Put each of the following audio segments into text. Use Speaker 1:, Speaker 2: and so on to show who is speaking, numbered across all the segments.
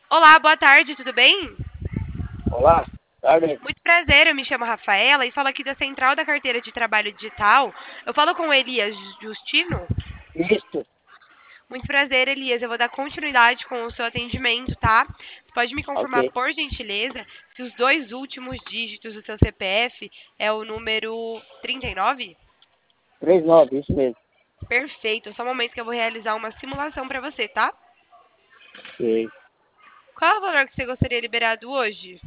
Speaker 1: Olá, boa tarde, tudo bem?
Speaker 2: Olá, tarde.
Speaker 1: Muito prazer, eu me chamo Rafaela e falo aqui da Central da Carteira de Trabalho Digital. Eu falo com o Elias Justino.
Speaker 2: Isto,
Speaker 1: Muito prazer, Elias. Eu vou dar continuidade com o seu atendimento, tá? Você pode me confirmar,
Speaker 2: ok.
Speaker 1: por gentileza, se os dois últimos dígitos do seu CPF é o número 39?
Speaker 2: 39, isso mesmo.
Speaker 1: Perfeito, só um momento que eu vou realizar uma simulação para você, tá?
Speaker 2: Ok.
Speaker 1: Qual é o valor que você gostaria liberado hoje?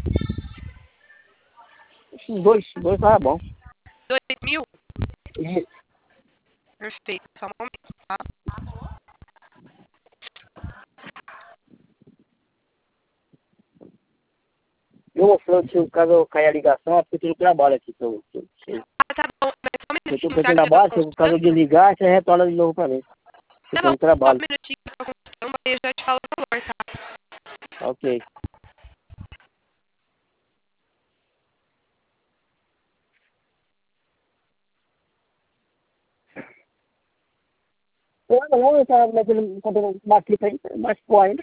Speaker 2: Esses dois tá bom.
Speaker 1: 2.000?
Speaker 2: Isso.
Speaker 1: Perfeito, só um momento, tá?
Speaker 2: Eu mostrando se o caso cair a ligação, é porque eu tenho trabalho aqui.
Speaker 1: Ah, tá bom, mas só um
Speaker 2: Se eu
Speaker 1: minutinho,
Speaker 2: tenho
Speaker 1: já que eu tô
Speaker 2: trabalho, se o caso eu
Speaker 1: consultando.
Speaker 2: desligar, você retorna de novo pra mim. Eu
Speaker 1: Tá bom,
Speaker 2: tenho
Speaker 1: só um
Speaker 2: trabalho.
Speaker 1: minutinho que eu tô consultando, aí eu já te falo o valor, tá?
Speaker 2: Ok. Não, eu tava metendo, comprando uma fita aí, mais pó ainda.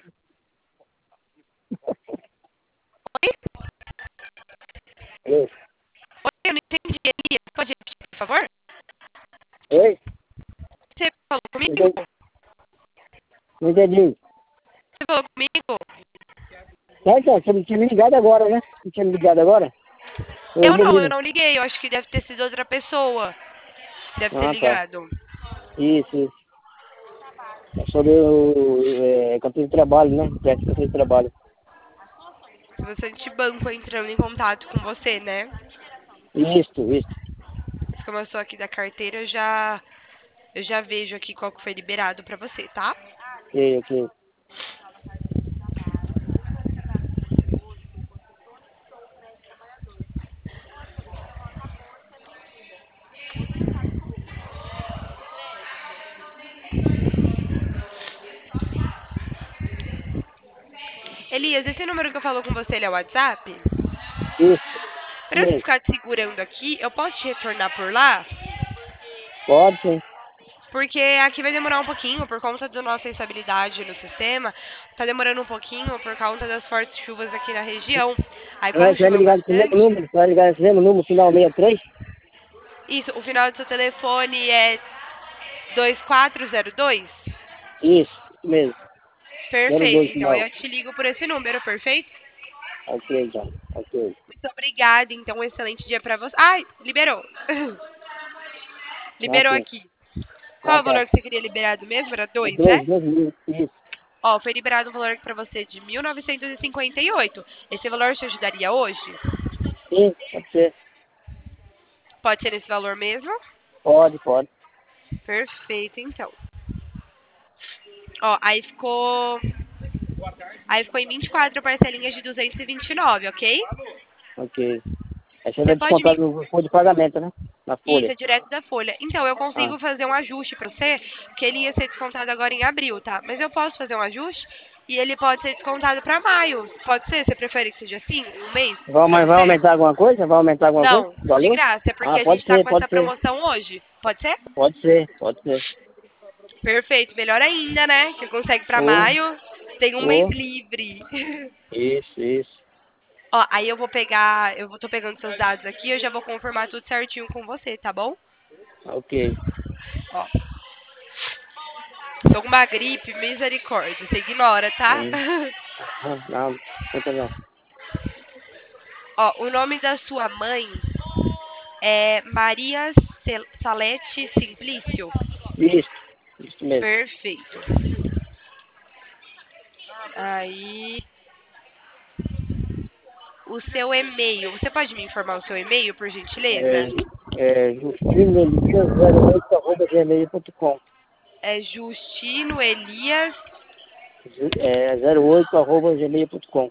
Speaker 1: Oi?
Speaker 2: Isso.
Speaker 1: Oi, eu não entendi, Elias. Pode repetir, por favor?
Speaker 2: Oi?
Speaker 1: Você falou
Speaker 2: Não
Speaker 1: comigo?
Speaker 2: entendi. Não entendi.
Speaker 1: Você falou comigo?
Speaker 2: Então, você não tinha me ligado agora, né? Não tinha me ligado agora? Oi,
Speaker 1: Eu
Speaker 2: menino.
Speaker 1: não liguei. Eu acho que deve ter sido outra pessoa. Deve ter
Speaker 2: Ah, tá.
Speaker 1: ligado.
Speaker 2: Isso. É sobre o campo de trabalho, né? Teste de campo de trabalho.
Speaker 1: Bastante banco entrando em contato com você, né?
Speaker 2: Isso.
Speaker 1: Mas como eu sou aqui da carteira, eu já vejo aqui qual que foi liberado pra você, tá?
Speaker 2: Ok.
Speaker 1: Elias, esse número que eu falo com você, ele é o WhatsApp?
Speaker 2: Isso
Speaker 1: Pra eu não
Speaker 2: mesmo.
Speaker 1: ficar te segurando aqui, eu posso te retornar por lá?
Speaker 2: Pode sim.
Speaker 1: Porque aqui vai demorar um pouquinho por conta da nossa instabilidade no sistema. Tá demorando um pouquinho por conta das fortes chuvas aqui na região. Aí, como
Speaker 2: Você vai me
Speaker 1: choveu
Speaker 2: ligar nesse mesmo
Speaker 1: bastante.
Speaker 2: número? Você vai ligar nesse mesmo número, final 63?
Speaker 1: Isso, o final do seu telefone é 2402.
Speaker 2: Isso mesmo. Zero
Speaker 1: Perfeito,
Speaker 2: dois
Speaker 1: então
Speaker 2: final.
Speaker 1: eu te ligo por esse número, perfeito?
Speaker 2: Ok, então. Ok.
Speaker 1: Muito obrigada, então um excelente dia pra você. Ai, liberou.
Speaker 2: Ah,
Speaker 1: Liberou
Speaker 2: sim.
Speaker 1: aqui. Qual
Speaker 2: Ah,
Speaker 1: é o
Speaker 2: tá.
Speaker 1: valor que você queria liberado mesmo? Era
Speaker 2: É
Speaker 1: 2, né?
Speaker 2: 2 mil. Isso.
Speaker 1: Ó, foi liberado um valor aqui pra você de 1.958. Esse valor te ajudaria hoje?
Speaker 2: Sim, pode ser.
Speaker 1: Pode ser esse valor mesmo?
Speaker 2: Pode.
Speaker 1: Perfeito, então. Ó, aí ficou em 24 parcelinhas de 229, ok?
Speaker 2: Ok. Aí você
Speaker 1: Você
Speaker 2: vai
Speaker 1: pode
Speaker 2: descontar
Speaker 1: me.
Speaker 2: no folha de pagamento, né? Na
Speaker 1: Isso
Speaker 2: folha.
Speaker 1: é direto da folha. Então, eu
Speaker 2: Ah,
Speaker 1: consigo fazer um ajuste pra você, que ele ia ser descontado agora em abril, tá? Mas eu posso fazer um ajuste e ele pode ser descontado pra maio. Pode ser? Você prefere que seja assim? Um mês pra
Speaker 2: vai
Speaker 1: você?
Speaker 2: aumentar alguma coisa? Vai aumentar alguma coisa?
Speaker 1: Não,
Speaker 2: O
Speaker 1: de
Speaker 2: valor?
Speaker 1: graça. É porque
Speaker 2: Ah,
Speaker 1: a gente tá com
Speaker 2: pode
Speaker 1: essa
Speaker 2: ser.
Speaker 1: promoção hoje. Pode ser?
Speaker 2: Pode ser.
Speaker 1: Perfeito. Melhor ainda, né? Que consegue pra
Speaker 2: Ô,
Speaker 1: maio. Tem um mês
Speaker 2: ô.
Speaker 1: livre.
Speaker 2: Isso.
Speaker 1: Ó, aí eu vou pegar, tô pegando seus dados aqui, eu já vou confirmar tudo certinho com você, tá bom?
Speaker 2: Ok.
Speaker 1: Ó, tô com uma gripe, misericórdia, você ignora, tá?
Speaker 2: Sim. Não, conta não.
Speaker 1: Ó, o nome da sua mãe é Maria Salete Simplício.
Speaker 2: Isso. Isso mesmo.
Speaker 1: Perfeito. Aí, o seu e-mail, você pode me informar o seu e-mail, por gentileza?
Speaker 2: Justino Elias 08 @gmail.com.
Speaker 1: É Justino Elias.
Speaker 2: 08 @gmail.com.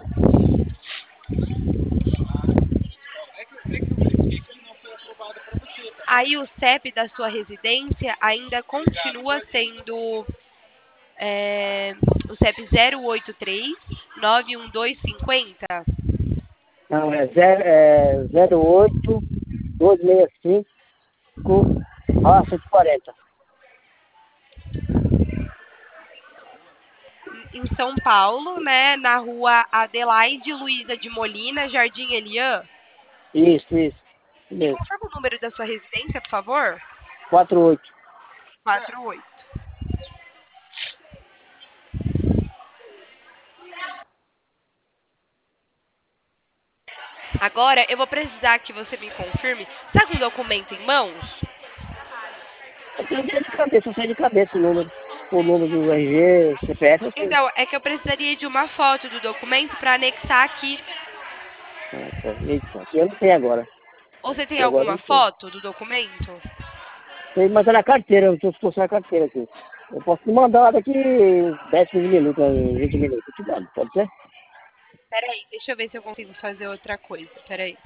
Speaker 1: Aí o CEP da sua residência ainda continua sendo o CEP 083 91250.
Speaker 2: Não, 08 265 140.
Speaker 1: em São Paulo, né? Na rua Adelaide Luiza de Molina, Jardim Elian.
Speaker 2: Isso,
Speaker 1: Me
Speaker 2: mesmo.
Speaker 1: confirma o número da sua residência, por favor?
Speaker 2: 48.
Speaker 1: 48. Agora, eu vou precisar que você me confirme. Tá com o documento em mãos?
Speaker 2: Eu tenho de cabeça, eu sei de cabeça o número do RG, CPF, eu sei.
Speaker 1: Então, é que eu precisaria de uma foto do documento para anexar aqui.
Speaker 2: Nossa, eita, aqui eu não tenho agora.
Speaker 1: Ou você tem
Speaker 2: Aqui agora eu
Speaker 1: alguma
Speaker 2: não tenho.
Speaker 1: foto do documento?
Speaker 2: Tem, mas é na carteira, eu estou com a carteira aqui. Eu posso te mandar daqui 10, 15 minutos, 20 minutos. Eu te mando, pode ser?
Speaker 1: Peraí, deixa eu ver se eu consigo fazer outra coisa. Peraí.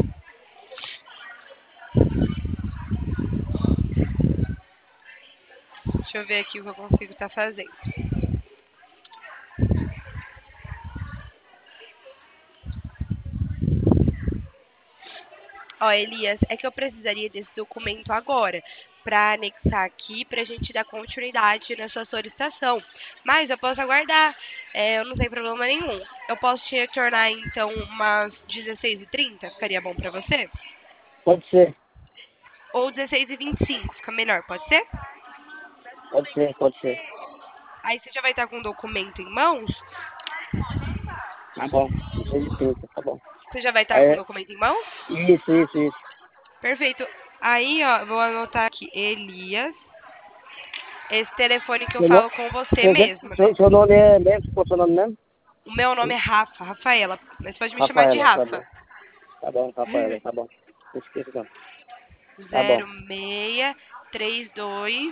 Speaker 1: Deixa eu ver aqui o que eu consigo estar fazendo. Ó, Elias, é que eu precisaria desse documento agora para anexar aqui para a gente dar continuidade na sua solicitação. Mas eu posso aguardar, eu não tenho problema nenhum. Eu posso te retornar então umas 16h30, ficaria bom para você?
Speaker 2: Pode ser,
Speaker 1: Ou 16h25, fica melhor, pode ser?
Speaker 2: pode ser, pode ser.
Speaker 1: Aí você já vai estar com o documento em mãos?
Speaker 2: Tá bom, 6h30, tá bom.
Speaker 1: Você já vai estar com o
Speaker 2: Aí,
Speaker 1: documento em mãos?
Speaker 2: isso.
Speaker 1: Perfeito. Aí, ó, vou anotar aqui, Elias. Esse telefone que eu
Speaker 2: Seu, no,
Speaker 1: falo com você mesmo, né?
Speaker 2: seu nome é mesmo? Qual é o seu nome mesmo?
Speaker 1: O meu nome é Rafa, Rafaela, mas pode me chamar de
Speaker 2: Rafaela, tá bom.
Speaker 1: Rafa.
Speaker 2: Tá bom, Rafaela, tá bom. Não esqueça não. Tá bom.
Speaker 1: 0632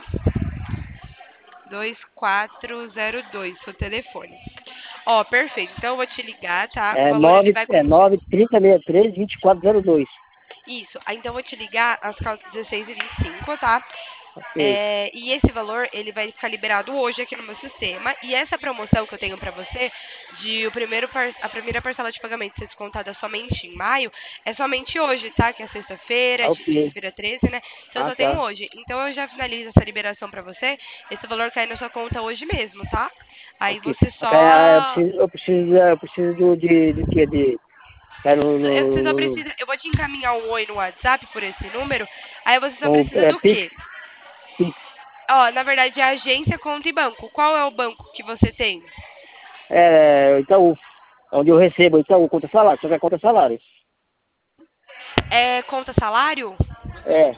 Speaker 1: 2402, seu telefone. Ó, perfeito. Então eu vou te ligar, tá? O
Speaker 2: É
Speaker 1: valor ele
Speaker 2: 9,
Speaker 1: vai
Speaker 2: é
Speaker 1: continuar.
Speaker 2: 93063-2402.
Speaker 1: Isso. Aí, então eu vou te ligar às 16h25, tá?
Speaker 2: Ok,
Speaker 1: E esse valor ele vai ficar liberado hoje aqui no meu sistema. E essa promoção que eu tenho pra você, a primeira parcela de pagamento ser descontada somente em maio, é somente hoje, tá? Que é sexta-feira,
Speaker 2: ok.
Speaker 1: sexta-feira 13, né? Então eu
Speaker 2: Ah,
Speaker 1: só tenho
Speaker 2: tá.
Speaker 1: hoje. Então eu já finalizo essa liberação pra você. Esse valor cai na sua conta hoje mesmo, tá? Aí
Speaker 2: Ok.
Speaker 1: você
Speaker 2: Ok, ah,
Speaker 1: só.
Speaker 2: eu preciso de quê? De. Tá
Speaker 1: Você só precisa. Eu vou te encaminhar um oi no WhatsApp por esse número. Aí você só
Speaker 2: com
Speaker 1: precisa do
Speaker 2: Pix?
Speaker 1: quê?
Speaker 2: Pix.
Speaker 1: Ó, na verdade é agência, conta e banco. Qual é o banco que você tem?
Speaker 2: É, Itaú. Onde eu recebo, Itaú, conta salário. Só que é conta salário.
Speaker 1: É conta salário?
Speaker 2: É.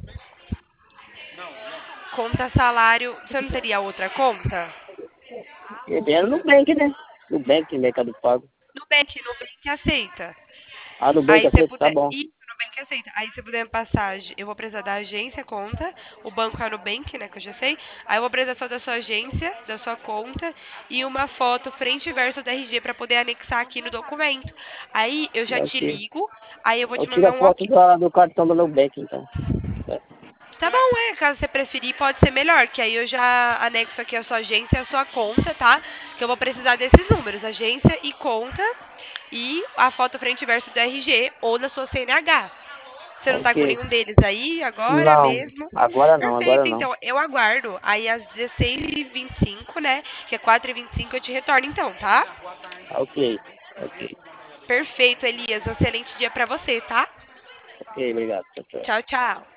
Speaker 1: Conta salário. Você não teria outra conta?
Speaker 2: É no Nubank, né? Nubank, Mercado Pago.
Speaker 1: Nubank aceita.
Speaker 2: Ah, Nubank,
Speaker 1: Aí você
Speaker 2: aceita? Tá
Speaker 1: puder.
Speaker 2: bom.
Speaker 1: Isso, Nubank aceita. Aí você puder me passar. Eu vou precisar da agência, conta. O banco é o Nubank, né? Que eu já sei. Aí eu vou precisar só da sua agência, da sua conta. E uma foto frente e verso da RG pra poder anexar aqui no documento. Aí eu já te
Speaker 2: Ok.
Speaker 1: ligo. Aí eu vou
Speaker 2: Eu
Speaker 1: te
Speaker 2: tiro
Speaker 1: mandar
Speaker 2: a
Speaker 1: um
Speaker 2: foto
Speaker 1: ok.
Speaker 2: do cartão do Nubank, então. É.
Speaker 1: Tá bom, caso você preferir, pode ser melhor, que aí eu já anexo aqui a sua agência e a sua conta, tá? Que eu vou precisar desses números, agência e conta, e a foto frente e verso do RG ou da sua CNH. Você não tá com
Speaker 2: Ok.
Speaker 1: nenhum deles aí agora
Speaker 2: Não,
Speaker 1: mesmo?
Speaker 2: agora não, agora
Speaker 1: Perfeito,
Speaker 2: não.
Speaker 1: então eu aguardo. Aí às 16h25, né? Que é 4h25, eu te retorno então, tá?
Speaker 2: Ok, ok,
Speaker 1: Perfeito, Elias. Um excelente dia pra você, tá?
Speaker 2: ok, obrigado. Tchau, tchau.
Speaker 1: Tchau, tchau.